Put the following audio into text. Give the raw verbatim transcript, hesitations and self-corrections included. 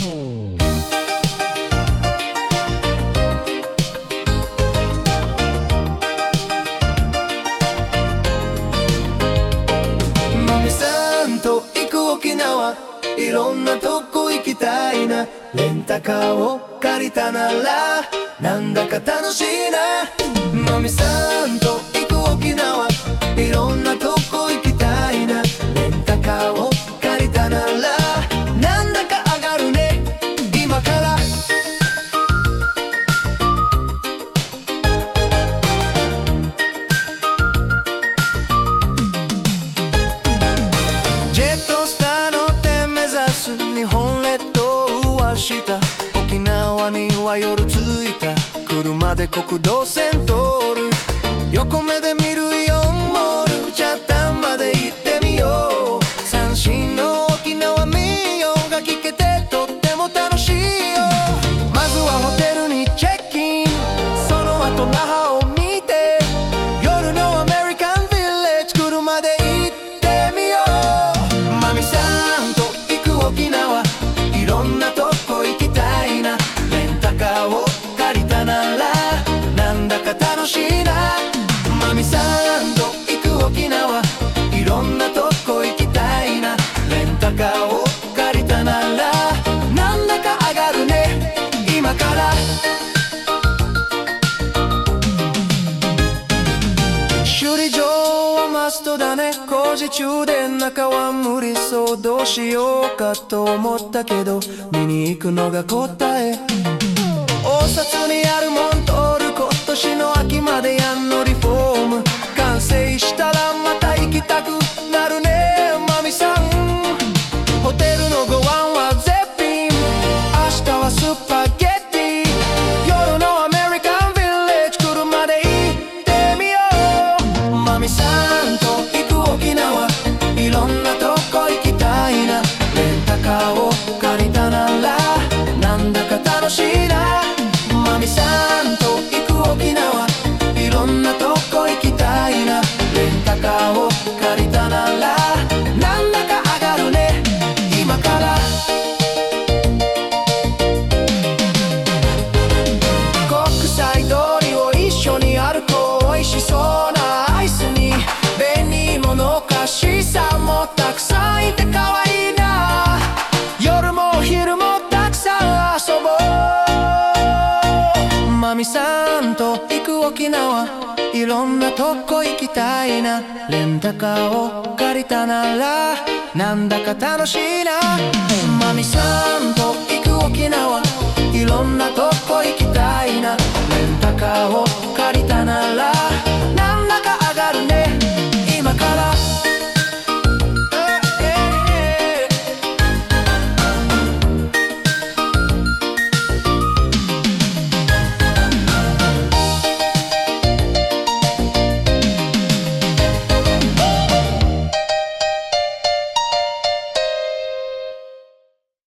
マミさんと行く沖縄、いろんなとこ行きたいな。レンタカーを借りたならなんだか楽しいな。マミさんと行く沖縄、いろんなとこ行きたいな。レンタカーを借りたならなんだか上がるね今から。ジェットスター乗って目指す日本列島は下、沖縄には夜着いた。車で国道線通る、横目で見るイオンモール、チャッタンまで行ってみよう。三振の沖縄民謡が聴けてとっても楽しいよ。まずはホテルにチェックイン、その後那覇を見て、夜のアメリカンビレッジ車で行ってみよう。マミさんと行く沖縄、いろんなとこ行きたいな。レンタカーを借りたならなんだか楽しいな。マミさんと行く沖縄、いろんなとこ行きたいな。レンタカーを借りたならなんだか上がるね今から。首里城はマストだね、工事中で中は無理そう。どうしようかと思ったけど見に行くのが答え。大札にあるモントール、今年の秋までやんのリフォーム。完成したらまた行きたくなるねマミさん。ホテルのご飯は絶品、明日はスパゲッティ、夜のアメリカンビレッジ車で行ってみよう。マミさんと行く沖縄、いろんなとこ行きたいな。レンタカーを借りたならなんだか楽しいな。マミさんと行く沖縄、いろんなとこ行きたいな。レンタカーを借りたならなんだか上がるね今から。国際通りを一緒に歩こう。美味しそうなアイスに紅芋菓子さんもたくさんいてかわいいな。夜も昼もたくさん遊ぼう。マミさんと行く沖縄、いろんなとこ行きたいな。レンタカーを借りたならなんだか楽しいな。マミさん